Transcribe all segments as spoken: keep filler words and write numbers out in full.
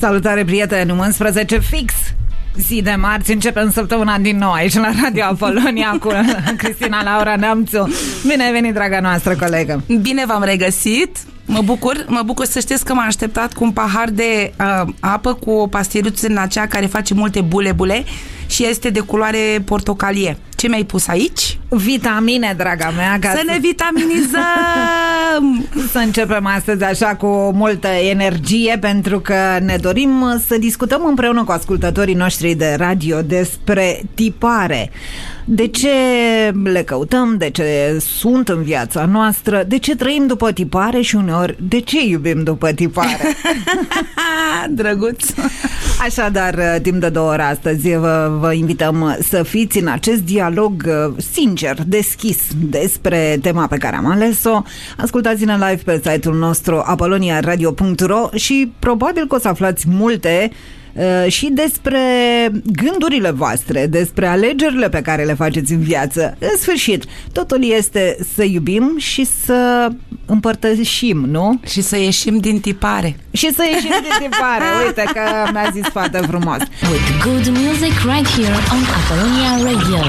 Salutare, prieteni, unsprezece fix zi de marți, începem săptămâna din nou aici la Radio Apolonia cu Cristina Laura Neamțu. Bine ai venit, draga noastră colegă. Bine v-am regăsit. Mă bucur, mă bucur să știți că m-am așteptat cu un pahar de uh, apă cu o pastiluță în aceea care face multe bule-bule și este de culoare portocalie. Ce mi-ai pus aici? Vitamine, draga mea, ca să, să ne vitaminizăm! Să începem astăzi așa cu multă energie, pentru că ne dorim să discutăm împreună cu ascultătorii noștri de radio despre tipare. De ce le căutăm, de ce sunt în viața noastră, de ce trăim după tipare și uneori de ce iubim după tipare. Drăguț! Așadar, timp de două ore astăzi vă, vă invităm să fiți în acest dialog sincer, deschis despre tema pe care am ales-o. Ascultați-ne live pe site-ul nostru apolonia radio punct ro și probabil că o să aflați multe uh, și despre gândurile voastre, despre alegerile pe care le faceți în viață. În sfârșit, totul este să iubim și să împărtășim, nu? Și să ieșim din tipare. Și să ieșim din tipare. Uite că mi-a zis foarte frumos. With good music right here on Apolonia Radio.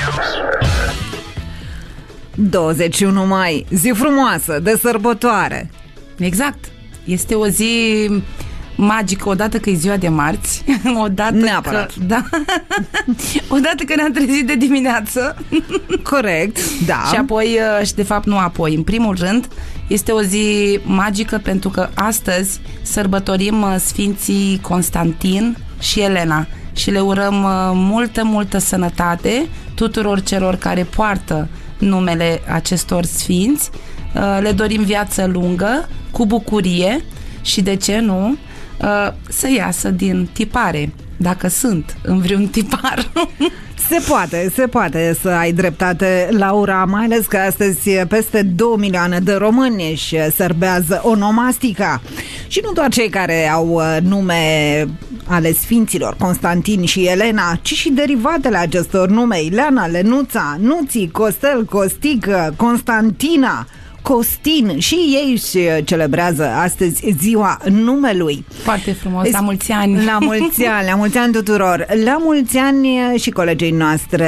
douăzeci și unu mai, zi frumoasă, de sărbătoare. Exact. Este o zi magică, odată că e ziua de marți, odată Neapărat. că, da, odată că ne-am trezit de dimineață. Corect, da. Și apoi, și de fapt nu apoi, în primul rând, este o zi magică pentru că astăzi sărbătorim Sfinții Constantin și Elena și le urăm multă, multă sănătate tuturor celor care poartă numele acestor sfinți. Le dorim viață lungă, cu bucurie și, de ce nu, să iasă din tipare, dacă sunt în vreun tipar. Se poate, se poate să ai dreptate, Laura, mai ales că astăzi peste două milioane de români își serbează onomastica. Și nu doar cei care au nume ale sfinților Constantin și Elena, ci și derivatele acestor nume: Ileana, Lenuța, Nuții, Costel, Costică, Constantina, Costin, și ei își celebrează astăzi ziua numelui. Foarte frumos, la mulți ani. La mulți ani, la mulți ani tuturor. La mulți ani și colegii noastre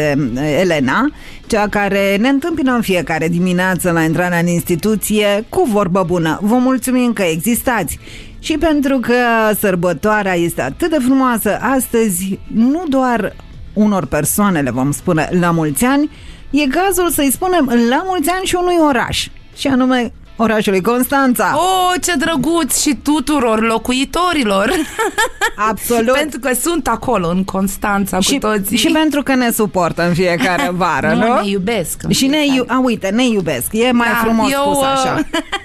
Elena, cea care ne întâmpină în fiecare dimineață la intrarea în instituție cu vorbă bună. Vă mulțumim că existați. Și pentru că sărbătoarea este atât de frumoasă astăzi, nu doar unor persoane le vom spune la mulți ani, e cazul să-i spunem la mulți ani și unui oraș, și anume orașului Constanța. Oh, ce drăguț! Și tuturor locuitorilor. Absolut. Pentru că sunt acolo, în Constanța, și, cu toții. Și pentru că ne suportă în fiecare vară, nu? Nu, ne iubesc. Și ne, iu- a, uite, ne iubesc. E mai da, frumos eu, spus așa.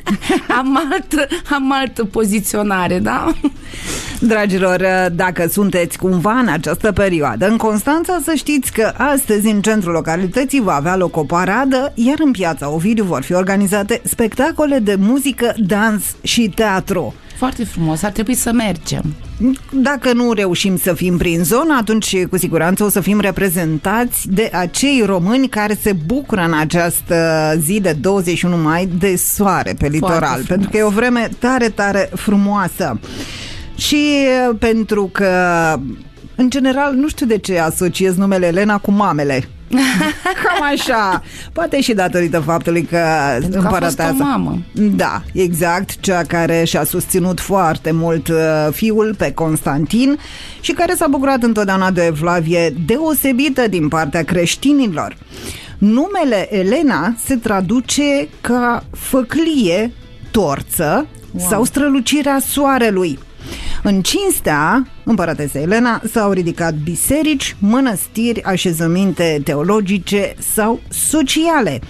am, altă, am altă poziționare, da? Dragilor, dacă sunteți cumva în această perioadă în Constanța, să știți că astăzi în centrul localității va avea loc o paradă, iar în piața Ovidiu vor fi organizate spectacole de muzică, dans și teatru. Foarte frumos, ar trebui să mergem. Dacă nu reușim să fim prin zonă, atunci cu siguranță o să fim reprezentați de acei români care se bucură în această zi de douăzeci și unu mai de soare pe litoral, pentru că e o vreme tare, tare frumoasă. Și pentru că, în general, nu știu de ce asociez numele Elena cu mamele. Cam așa. Poate și datorită faptului că pentru împărăteasa... că a fost o mamă. Da, exact, cea care și-a susținut foarte mult uh, fiul pe Constantin și care s-a bucurat întotdeauna de o evlavie deosebită din partea creștinilor. Numele Elena se traduce ca făclie, torță, wow, sau strălucirea soarelui. În cinstea împărătesei Elena s-au ridicat biserici, mănăstiri, așezăminte teologice sau sociale.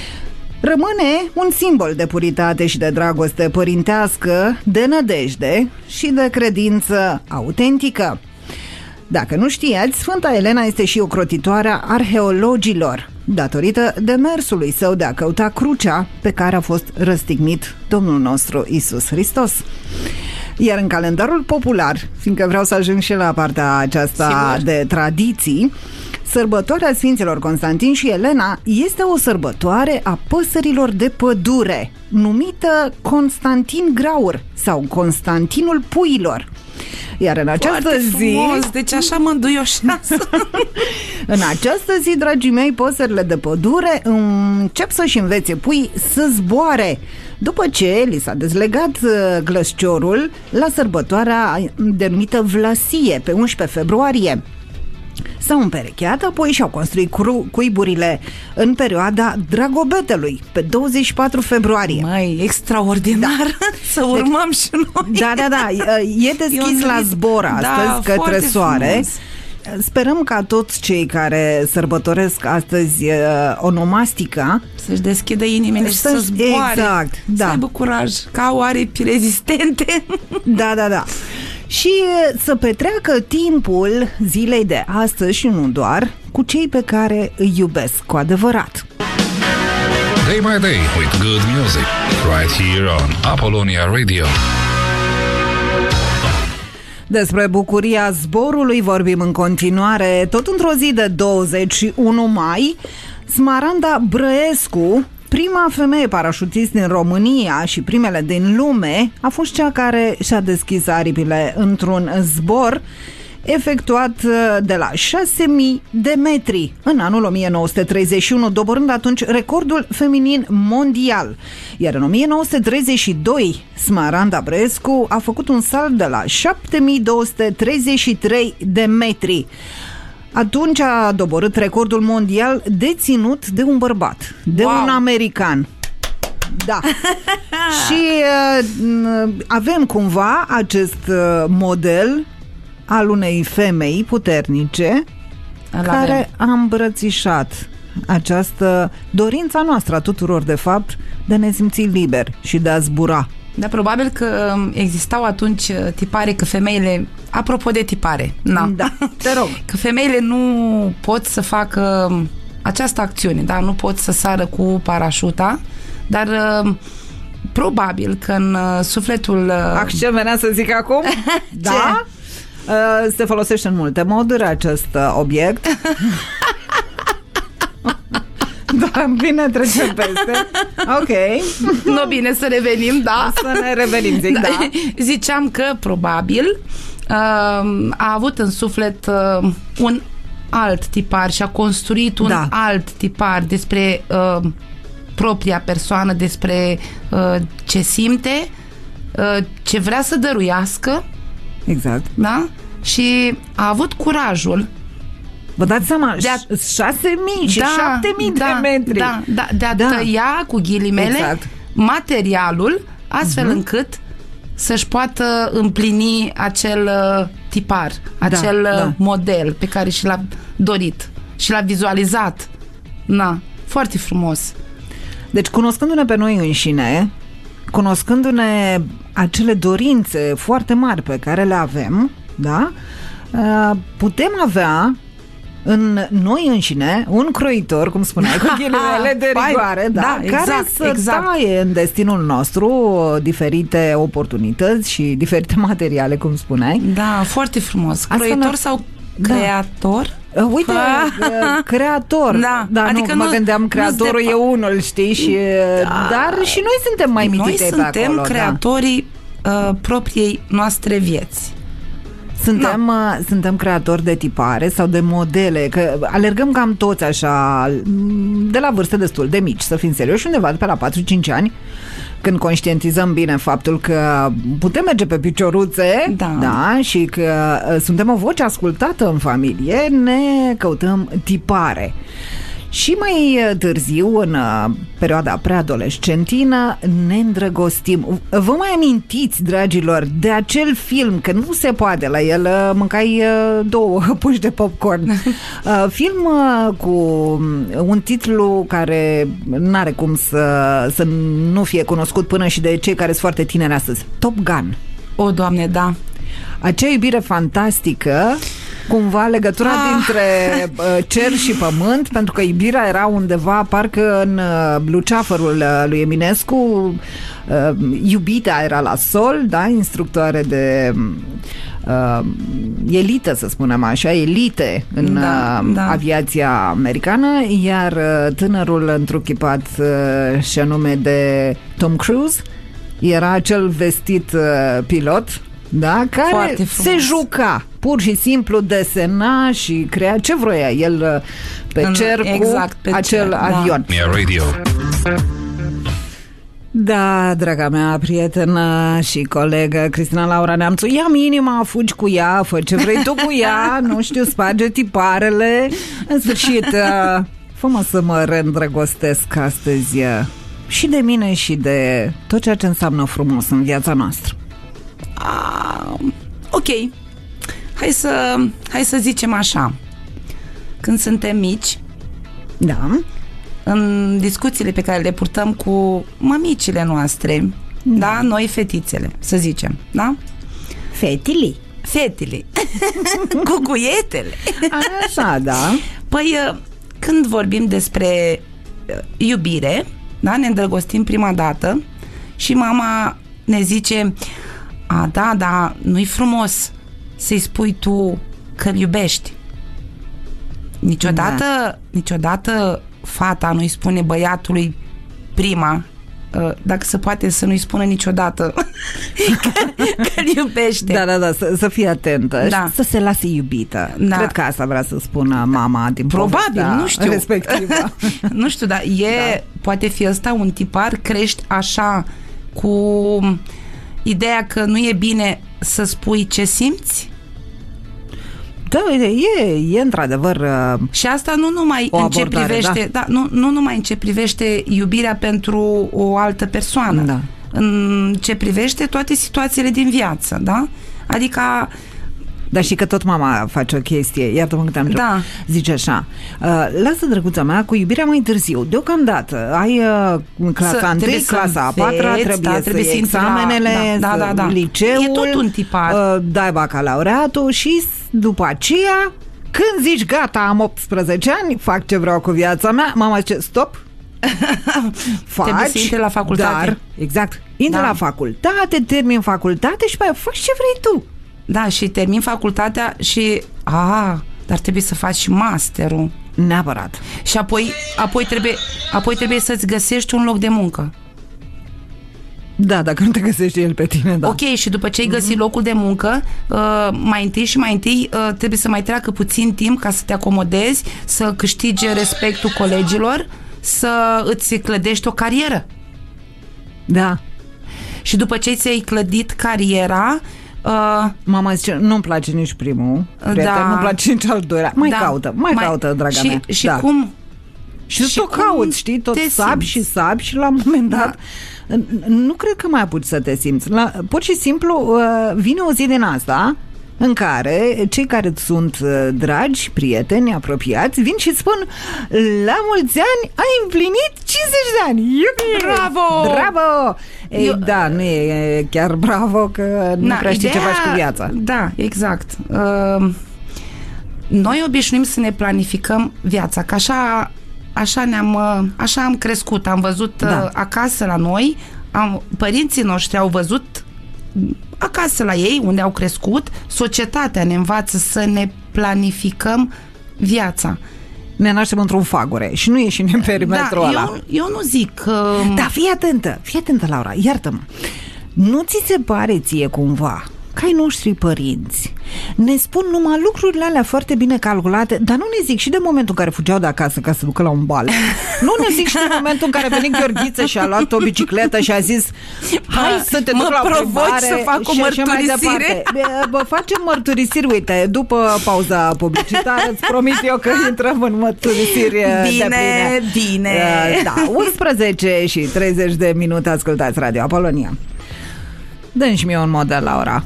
Rămâne un simbol de puritate și de dragoste părintească, de nădejde și de credință autentică. Dacă nu știați, Sfânta Elena este și ocrotitoarea arheologilor, datorită demersului său de a căuta crucea pe care a fost răstignit Domnul nostru Iisus Hristos. Iar în calendarul popular, fiindcă vreau să ajung și la partea aceasta, sigur, de tradiții, sărbătoarea Sfinților Constantin și Elena este o sărbătoare a păsărilor de pădure, numită Constantin Graur sau Constantinul Puilor. Iar în această Foarte zi... frumos, deci așa mă înduioșează. În această zi, dragii mei, păsările de pădure încep să-și învețe pui să zboare, după ce li s-a dezlegat glăsciorul la sărbătoarea denumită Vlasie, pe unsprezece februarie. S-au împerecheat, apoi și-au construit cuiburile în perioada Dragobetelui, pe douăzeci și patru februarie. Măi, extraordinar, da. Să urmăm deci, și noi. Da, da, da, e deschis la zbor astăzi, da, către soare. Frumos. Sperăm ca toți cei care sărbătoresc astăzi uh, onomastica să-și deschidă inimile și să zboare. Exact, da. Să aibă curaj, că au aripi rezistente. Da, da, da. Și să petreacă timpul zilei de astăzi și nu doar cu cei pe care îi iubesc cu adevărat. Day by day with good music right here on Apollonia Radio. Despre bucuria zborului vorbim în continuare, tot într-o zi de douăzeci și unu mai. Smaranda Brăescu, prima femeie parașutist din România și primele din lume, a fost cea care și-a deschis aripile într-un zbor efectuat de la șase mii de metri în anul o mie nouă sute treizeci și unu, doborând atunci recordul feminin mondial. Iar în o mie nouă sute treizeci și doi, Smaranda Brăescu a făcut un salt de la șapte mii două sute treizeci și trei de metri. Atunci a doborât recordul mondial deținut de un bărbat, de wow. un american. Da. Și uh, avem cumva acest uh, model al unei femei puternice Îl care avem. a îmbrățișat această dorința noastră a tuturor, de fapt, de a ne simți liberi și de a zbura. Da, probabil că existau atunci tipare că femeile, apropo de tipare, na, da, te rog, că femeile nu pot să facă această acțiune, da, nu pot să sară cu parașuta, dar probabil că în sufletul... Ce venea să zic acum? Da? Uh, se folosește în multe moduri acest uh, obiect. Da, bine, trecem peste. Ok. Nu, bine, să revenim, da. Să ne revenim, zic, da. da. Ziceam că probabil uh, a avut în suflet uh, un alt tipar și a construit un da. alt tipar despre uh, propria persoană, despre uh, ce simte, uh, ce vrea să dăruiască. Exact. Da? Și a avut curajul. Vă dați seama, de a... șase mii și da, șapte mii da, de metri. Da, da, de a da. tăia cu ghilimele exact. materialul astfel uh-huh. încât să-și poată împlini acel uh, tipar, acel da, da. model pe care și l-a dorit și l-a vizualizat. Na, foarte frumos. Deci, cunoscându-ne pe noi înșine, cunoscându-ne acele dorințe foarte mari pe care le avem, da? Putem avea în noi înșine un croitor, cum spuneai, cu ghilimele de rigoare, da? da? Exact, care să exact. taie în destinul nostru diferite oportunități și diferite materiale, cum spuneai. Da, foarte frumos. Croitor Asta sau da. creator? Uite, creator. Da, da adică nu, mă gândeam, creatorul e unul, știi, și, da. dar și noi suntem mai mitite pe acolo. Noi suntem creatorii da. uh, propriei noastre vieți. Suntem, uh, suntem creatori de tipare sau de modele, că alergăm cam toți așa, de la vârste destul de mici, să fim serioși, undeva de pe la patru-cinci ani, când conștientizăm bine faptul că putem merge pe picioruțe, da. Da, și că suntem o voce ascultată în familie, ne căutăm tipare. Și mai târziu, în perioada preadolescentină, ne îndrăgostim. Vă mai amintiți, dragilor, de acel film, că nu se poate la el, mâncai două puși de popcorn. Film cu un titlu care n-are cum să, să nu fie cunoscut până și de cei care sunt foarte tineri astăzi. Top Gun. O, Doamne, da. Acea iubire fantastică, cumva legătura ah. dintre uh, cer și pământ, pentru că iubirea era undeva parcă în uh, luceafărul uh, lui Eminescu. Uh, iubita era la sol, da, instructoare de uh, elită, să spunem așa, elite în da, uh, da. aviația americană, iar uh, tânărul întruchipat uh, și anume de Tom Cruise era acel vestit uh, pilot da, care se juca, pur și simplu desena și crea ce vroia el pe În, cer exact, cu pe acel cer, avion. Yeah, radio. Da, draga mea prietenă și colegă Cristina Laura Neamțu, ia-mi inima, fugi cu ea, fă ce vrei tu cu ea, nu știu, sparge tiparele. În sfârșit, fă-mă să mă reîndrăgostesc astăzi și de mine și de tot ceea ce înseamnă frumos în viața noastră. Ah, ok. Hai să, hai să zicem așa. Când suntem mici, Da. în discuțiile pe care le purtăm cu mămicile noastre, da, noi fetițele, să zicem, da? Fetili. Fetele. Cu cuietele. Așa, da. Păi, când vorbim despre iubire, da, ne îndrăgostim prima dată și mama ne zice: a, da, da, nu-i frumos să-i spui tu că-l iubești. Niciodată, da. niciodată fata nu-i spune băiatului prima, dacă se poate să nu-i spună niciodată că, că-l iubește. Da, da, da, să, să fie atentă, da. Să se lase iubită. Da. Cred că asta vrea să spună mama din probabil, nu știu. Respectivă. Nu știu, dar e, da. Poate fi ăsta un tipar, crești așa cu ideea că nu e bine să spui ce simți. Da, e, e într-adevăr și asta nu numai în ce privește, da. Da, nu, nu numai în ce privește iubirea pentru o altă persoană, da. În ce privește toate situațiile din viață, da? Adică dar și că tot mama face o chestie, iartă-mă că te-am întrebat. Da. Zice așa: uh, lasă, drăguța mea, cu iubirea mai târziu. Deocamdată ai uh, clasa întâi, clasa a patra, trebuie, da, trebuie să iei examenele, da, da, da, da. liceul, e tot un tipar. Uh, dai bacalaureatul și după aceea, când zici gata, am optsprezece ani, fac ce vreau cu viața mea, mama zice stop. Faci, trebuie să intri la facultate. Dar, exact, intri da. la facultate, termin facultate și pe aia faci ce vrei tu. Da, și termin facultatea și a, dar trebuie să faci și masterul. Neapărat. Și apoi, apoi, trebuie, apoi trebuie să-ți găsești un loc de muncă. Da, dacă nu te găsești el pe tine, da. Ok, și după ce ai găsit locul de muncă, uh, mai întâi și mai întâi uh, trebuie să mai treacă puțin timp ca să te acomodezi, să câștigi respectul colegilor, să îți clădești o carieră. Da. Și după ce ți-ai clădit cariera, Uh, mama zice, nu-mi place nici primul prieten, da. Nu-mi place nici al doilea. Mai da. caută, mai, mai caută, draga și, mea. Și da. cum? Și, și tot cauți, știi? Tot sabi și sabi și la un moment dat da. Nu cred că mai apuci să te simți. La, pur și simplu vine o zi din asta în care cei care sunt dragi, prieteni, apropiați, vin și spun: la mulți ani ai împlinit cincizeci de ani. Iubi! Bravo! Bravo! Ei, Eu, da, nu e chiar bravo că nu na, prea știi ideea, ce faci cu viața. Da, exact. Uh, noi obișnuim să ne planificăm viața, că așa, așa, ne-am, așa am crescut. Am văzut da. uh, acasă la noi, am, părinții noștri au văzut acasă la ei, unde au crescut, societatea ne învață să ne planificăm viața. Ne naștem într-un fagure și nu ieșim în perimetrul da, ăla. Eu, eu nu zic că... Da, fii atentă, fii atentă, Laura, iartă-mă. Nu ți se pare ție cumva că ai noștri părinți ne spun numai lucrurile alea foarte bine calculate, dar nu ne zic și de momentul în care fugeau de acasă ca să ducă la un bal. Nu ne zic și de momentul în care a venit Gheorghiță și a luat o bicicletă și a zis: hai să te duc la plimbare să fac o mărturisire. Bă, facem mărturisiri, uite, după pauza publicitară îți promit eu că intrăm în mărturisiri bine, de bine. Bine. Da, unsprezece și treizeci de minute ascultați Radio Apolonia. Dă-mi și mie un model, Laura.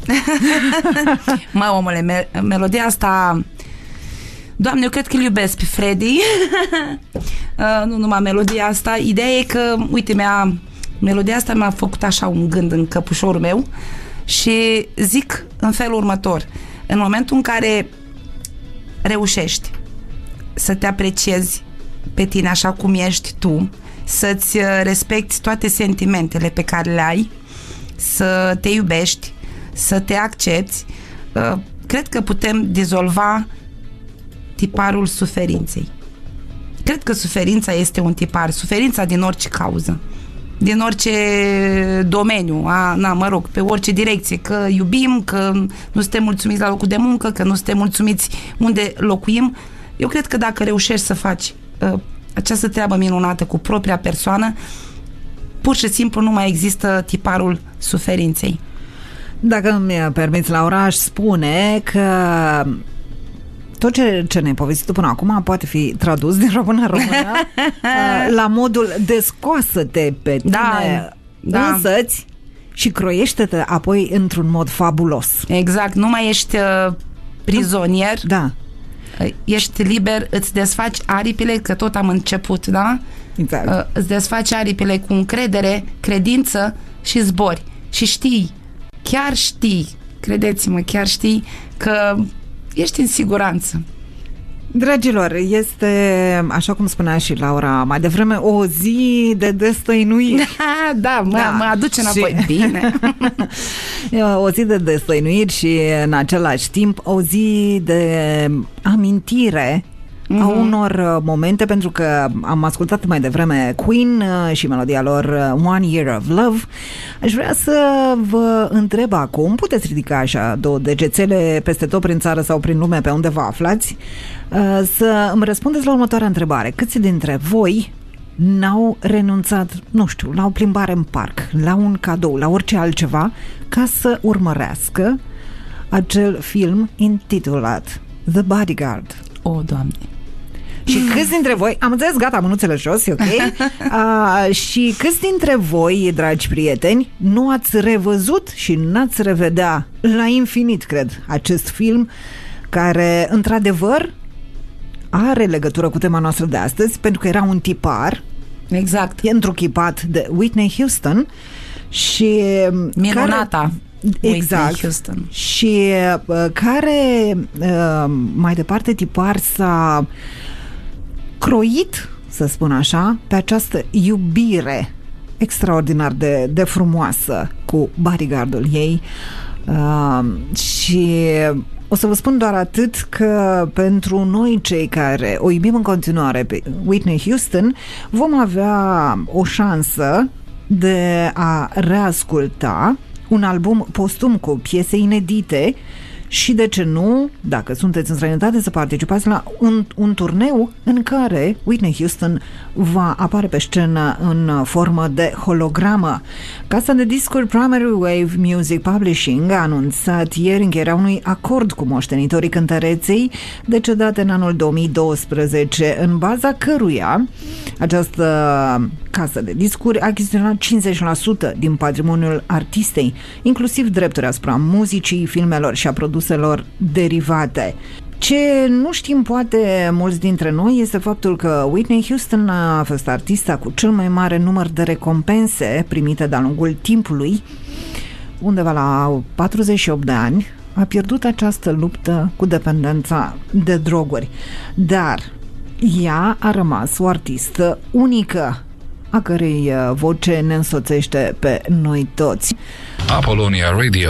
Mă, omule, me- melodia asta... Doamne, eu cred că îl iubesc pe Freddy. uh, nu numai melodia asta. Ideea e că, uite, mi-a, melodia asta mi-a făcut așa un gând în căpușorul meu și zic în felul următor: în momentul în care reușești să te apreciezi pe tine așa cum ești tu, să-ți respecti toate sentimentele pe care le ai, să te iubești, să te accepti, cred că putem dizolva tiparul suferinței. Cred că suferința este un tipar, suferința din orice cauză. din orice domeniu, a, na, mă rog, pe orice direcție, că iubim, că nu suntem mulțumiți la locul de muncă, că nu suntem mulțumiți unde locuim. Eu cred că dacă reușești să faci uh, această treabă minunată cu propria persoană, pur și simplu nu mai există tiparul suferinței. Dacă îmi permiți, Laura, aș spune că tot ce, ce ne-ai povestit până acum poate fi tradus din română în română la modul descoasă-te pe tine da, da. însăți și croiește-te apoi într-un mod fabulos. Exact, nu mai ești uh, prizonier, da. Ești liber, îți desfaci aripile, că tot am început, da? Exact. Uh, îți desfaci aripile cu încredere, credință și zbori. Și știi, chiar știi, credeți-mă, chiar știi că ești în siguranță. Dragilor, este, așa cum spunea și Laura mai devreme, o zi de destăinuiri. Da, mă, da. mă aduce înapoi. Și... Bine. O zi de destăinuiri și în același timp o zi de amintire mm-hmm. a unor momente, pentru că am ascultat mai devreme Queen și melodia lor One Year of Love. Aș vrea să vă întreb acum, puteți ridica așa două degețele peste tot prin țară sau prin lume pe unde vă aflați, să îmi răspundeți la următoarea întrebare. Câți dintre voi n-au renunțat, nu știu, la o plimbare în parc, la un cadou, la orice altceva, ca să urmărească acel film intitulat The Bodyguard? O, Doamne! Și câți dintre voi, am înțeles, gata, mânuțele jos, e ok? Uh, și câți dintre voi, dragi prieteni, nu ați revăzut și n-ați revedea la infinit, cred, acest film care, într-adevăr, are legătură cu tema noastră de astăzi, pentru că era un tipar, exact, întruchipat de Whitney Houston și minunata care, exact, Whitney Houston. Și uh, care uh, mai departe tipar s-a croit, să spun așa, pe această iubire extraordinar de, de frumoasă cu bodyguardul ei. Uh, și o să vă spun doar atât, că pentru noi cei care o iubim în continuare pe Whitney Houston, vom avea o șansă de a reasculta un album postum cu piese inedite și, de ce nu, dacă sunteți în străinătate, să participați la un, un turneu în care Whitney Houston va apare pe scenă în formă de hologramă. Casa de discuri Primary Wave Music Publishing a anunțat ieri încheierea unui acord cu moștenitorii cântăreței decedate în anul două mii doisprezece, în baza căruia această casă de discuri a achiziționat cincizeci la sută din patrimoniul artistei, inclusiv drepturi asupra muzicii, filmelor și a produselor derivate. Ce nu știm poate mulți dintre noi este faptul că Whitney Houston a fost artista cu cel mai mare număr de recompense primite de-a lungul timpului. Undeva la patruzeci și opt de ani a pierdut această luptă cu dependența de droguri, dar ea a rămas o artistă unică, a cărei voce ne însoțește pe noi toți. Apollonia Radio.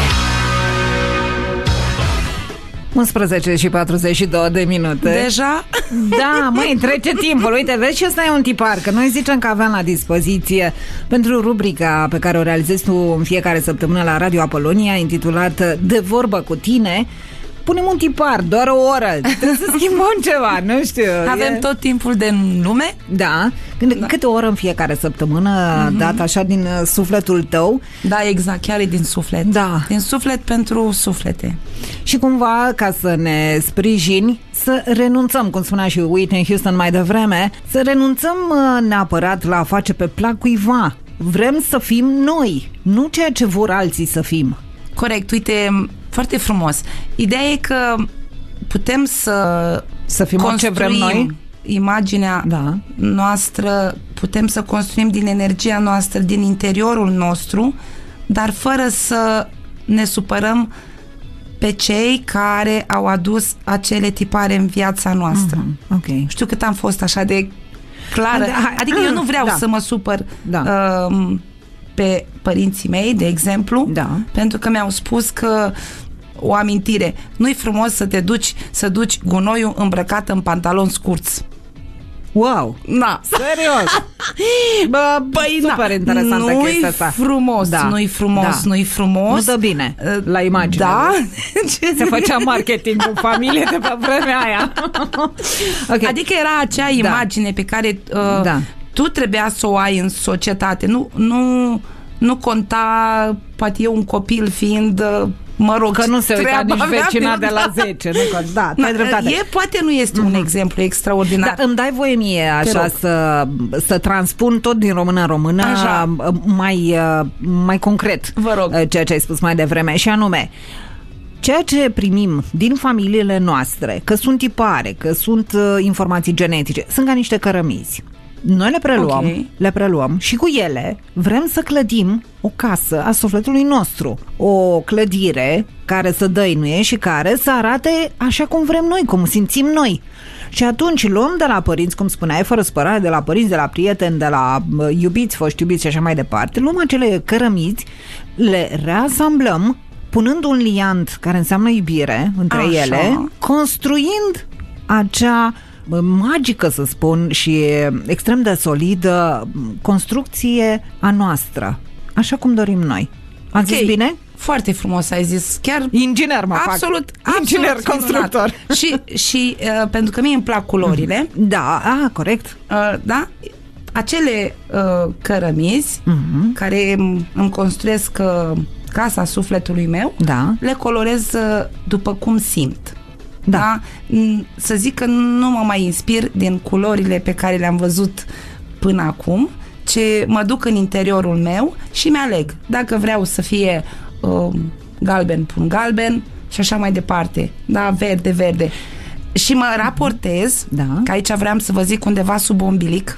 unsprezece și patruzeci și două de minute. Deja? Da, măi, trece timpul. Uite, vezi, și ăsta e un tipar, că noi zicem că aveam la dispoziție pentru rubrica pe care o realizezi tu în fiecare săptămână la Radio Apollonia, intitulată De vorbă cu tine. Punem un tipar, doar o oră. Trebuie să schimbăm ceva, nu știu. Avem e... tot timpul de lume? Da. da. Câte o oră în fiecare săptămână, mm-hmm. dat așa din sufletul tău? Da, exact, chiar e din suflet. Da. Din suflet pentru suflete. Și cumva, ca să ne sprijini, să renunțăm, cum spunea și Whitney Houston mai devreme, să renunțăm neapărat la a face pe plac cuiva. Vrem să fim noi, nu ceea ce vor alții să fim. Corect, uite, foarte frumos. Ideea e că putem să să fim ce vrem noi, imaginea da. noastră, putem să construim din energia noastră, din interiorul nostru, dar fără să ne supărăm pe cei care au adus acele tipare în viața noastră. Mm-hmm. Okay. Știu cât am fost așa de clară. Adică eu nu vreau da. să mă supăr da. uh, pe părinții mei, de exemplu, da. pentru că mi-au spus că o amintire, nu-i frumos să te duci să duci gunoiul îmbrăcat în pantaloni scurți. Wow! Da. Serios! Bă, păi, super da. interesantă Nu-i chestia asta. frumos, Da. nu-i frumos, Da. nu-i frumos. Nu dă bine la imagine. Da? Se făcea marketing în familie de pe vremea aia. Okay. Adică era acea imagine pe care uh, Da. tu trebuia să o ai în societate. Nu, nu, nu conta, poate eu un copil fiind, uh, mă rog, Că nu se uita treaba nici mea, vecina de la zece. Nu, că, da, Da, ai dreptate. e, poate nu este un exemplu extraordinar. Da, îmi dai voie mie Te așa rog. să, să transpun tot din română în română Așa. mai, mai concret. Vă rog. Ceea ce ai spus mai devreme și anume ceea ce primim din familiile noastre, că sunt tipare, că sunt uh, informații genetice, sunt ca niște cărămizi. Noi le preluăm, Ok. le preluăm și cu ele vrem să clădim o casă a sufletului nostru. O clădire care să dăinuie și care să arate așa cum vrem noi, cum simțim noi. Și atunci luăm de la părinți, cum spuneai, fără spărare, de la părinți, de la prieteni, de la uh, iubiți, foști iubiți și așa mai departe, luăm acele cărămizi, le reasamblăm, punând un liant care înseamnă iubire între Așa. ele, construind acea magică, să spun, și extrem de solidă construcție a noastră, așa cum dorim noi. Ați Ok. zis bine? Foarte frumos ai zis. Chiar Inginer mă absolut, fac. Inginer absolut constructor. minunat. Și, și uh, pentru că mie îmi plac culorile, Da, a, corect. uh, da, acele uh, cărămizi Mhm. care îmi, îmi construiesc uh, casa sufletului meu, Da. le colorez uh, după cum simt. Da. Da? N- Să zic că nu mă mai inspir din culorile pe care le-am văzut până acum, ce mă duc în interiorul meu și mi-aleg. Dacă vreau să fie uh, galben, pun galben și așa mai departe. Da, verde, verde. Și mă raportez, Da. că aici vreau să vă zic undeva sub ombilic.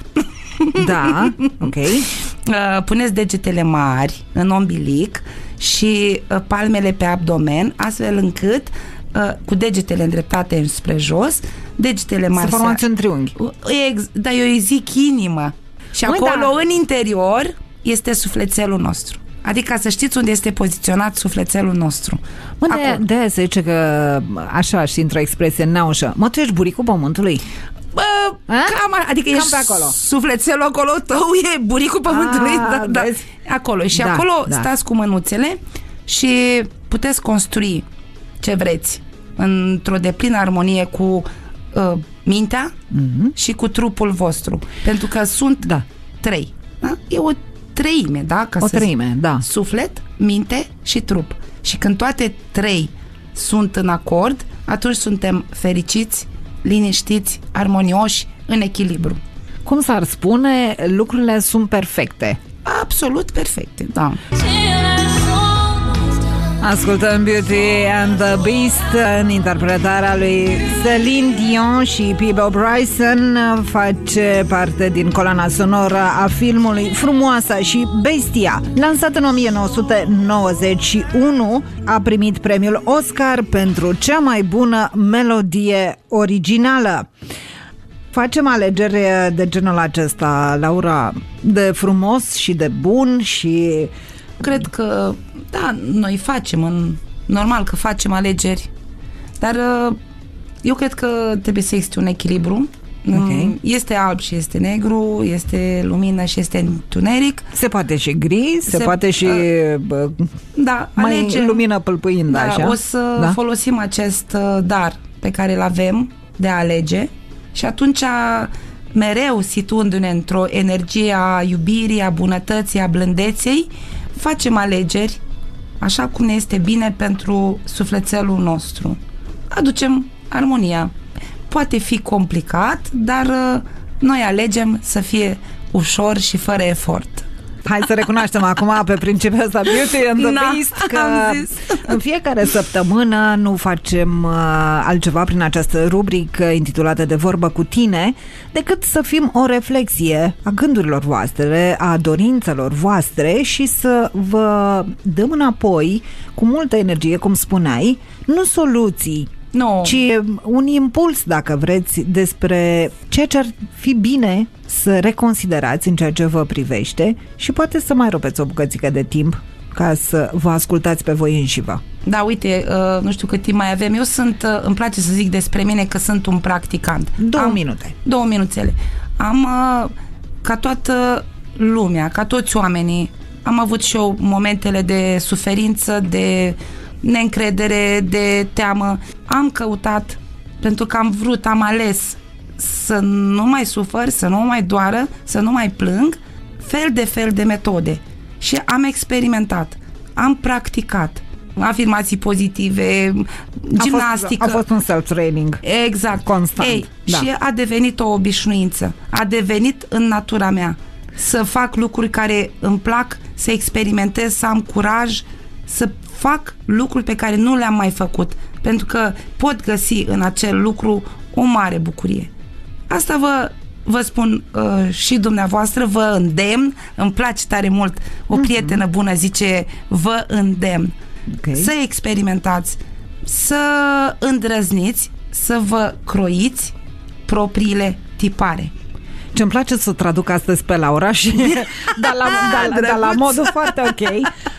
Da, ok. Uh, puneți degetele mari în ombilic și uh, palmele pe abdomen, astfel încât uh, cu degetele îndreptate spre jos, degetele mari Să formați un triunghi. Ex- dar eu îi zic inimă. Și Măi, acolo, da. în interior, este sufletelul nostru. Adică să știți unde este poziționat sufletelul nostru. Mă, de, Acolo. de aia se zice că, așa, și într-o expresie neaușă, mă, tu ești buricul pământului? Bă, A? cam, a- adică Cam ești pe acolo. sufletelul acolo tău, e buricul pământului. A, Da, da. vezi? Acolo. Și Da, acolo da. stați cu mânuțele și puteți construi ce vreți într-o deplină armonie cu uh, mintea Mhm. și cu trupul vostru. Pentru că sunt Da. trei. Da? E o treime, da? Ca O să treime, da. Suflet, minte și trup. Și când toate trei sunt în acord, atunci suntem fericiți, liniștiți, armonioși, în echilibru. Cum s-ar spune, lucrurile sunt perfecte. Absolut perfecte, da. Ascultăm Beauty and the Beast în interpretarea lui Celine Dion și Peabo Bryson, face parte din coloana sonoră a filmului Frumoasa și Bestia. Lansat în o mie nouă sute nouăzeci și unu, a primit premiul Oscar pentru cea mai bună melodie originală. Facem alegeri de genul acesta, Laura, de frumos și de bun și... Cred că, da, noi facem, în, normal că facem alegeri, dar uh, eu cred că trebuie să existe un echilibru. Ok. Este alb și este negru, este lumină și este întuneric. Se poate și gri, se, Se- poate și bă, Da, mai alegem. lumină pâlpâind, Da, așa. o să Da? folosim acest uh, dar pe care îl avem de a alege și atunci, mereu situându-ne într-o energie a iubirii, a bunătății, a blândeței, facem alegeri așa cum ne este bine pentru sufletelul nostru. Aducem armonia. Poate fi complicat, dar uh, noi alegem să fie ușor și fără efort. Hai să recunoaștem acum pe principiul ăsta Beauty and the Na, Beast că am zis. în fiecare săptămână nu facem uh, altceva prin această rubrică intitulată De vorbă cu tine decât să fim o reflexie a gândurilor voastre, a dorințelor voastre și să vă dăm înapoi cu multă energie, cum spuneai, nu soluții, Nu. ci un impuls, dacă vreți, despre ceea ce ar fi bine să reconsiderați în ceea ce vă privește și poate să mai rupeți o bucățică de timp ca să vă ascultați pe voi înșivă. Da, uite, uh, nu știu cât timp mai avem. Eu sunt, uh, îmi place să zic despre mine că sunt un practicant. Două Am minute. Două minuțele. Am, uh, ca toată lumea, ca toți oamenii, am avut și eu momentele de suferință, de neîncredere, de teamă. Am căutat, pentru că am vrut, am ales să nu mai sufăr, să nu mai doară, să nu mai plâng, fel de fel de metode. Și am experimentat, am practicat afirmații pozitive, gimnastică. A fost, a fost un self-training. Exact. Constant. Ei, da. Și a devenit o obișnuință. A devenit în natura mea. Să fac lucruri care îmi plac, să experimentez, să am curaj, să fac lucruri pe care nu le-am mai făcut. Pentru că pot găsi în acel lucru o mare bucurie. Asta vă, vă spun uh, și dumneavoastră, vă îndemn, îmi place tare mult. O prietenă bună zice, vă îndemn. Okay. Să experimentați, să îndrăzniți, să vă croiți propriile tipare. Ce-mi place să traduc astăzi pe Laura și dar la, da, da, la modul foarte ok.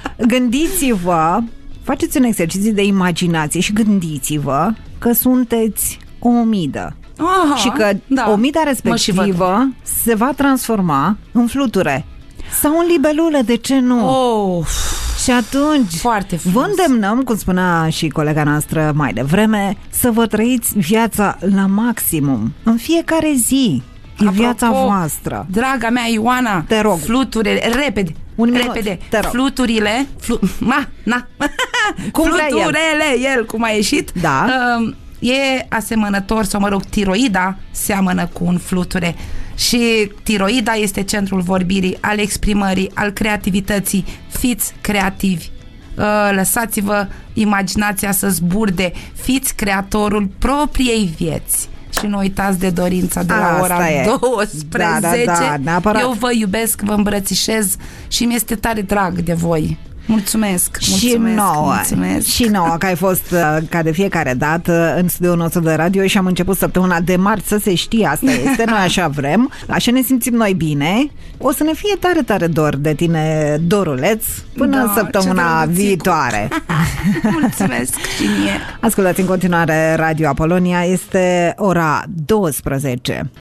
Gândiți-vă, faceți un exercițiu de imaginație și gândiți-vă că sunteți o omidă. Aha, și că da, omida respectivă se va transforma în fluture sau în libelulă, de ce nu? Oh. Și atunci foarte vă îndemnăm, cum spunea și colega noastră mai devreme, să vă trăiți viața la maximum în fiecare zi. E Apropo, viața voastră. Draga mea Ioana, te rog. Fluturile, repede, Un minut, repede. Te rog. Fluturile, flu, ma, na. Cum Fluturele, el. el, cum a ieșit. Da. Uh, e asemănător, sau mă rog, tiroida seamănă cu un fluture. Și tiroida este centrul vorbirii, al exprimării, al creativității. Fiți creativi. Uh, lăsați-vă imaginația să zburde. Fiți creatorul propriei vieți. Și nu uitați de dorința de la ora douăsprezece. Da, da, da, Eu vă iubesc, vă îmbrățișez și mi este tare drag de voi. Mulțumesc, și mulțumesc, nouă, mulțumesc. Și nouă, că ai fost ca de fiecare dată în studioul nostru de radio și am început săptămâna de marți, să se știe, asta este, noi așa vrem, așa ne simțim noi bine. O să ne fie tare, tare dor de tine, Doruleț, până da, săptămâna viitoare. Mulțumesc și mie. Ascultați în continuare Radio Apolonia, este ora douăsprezece.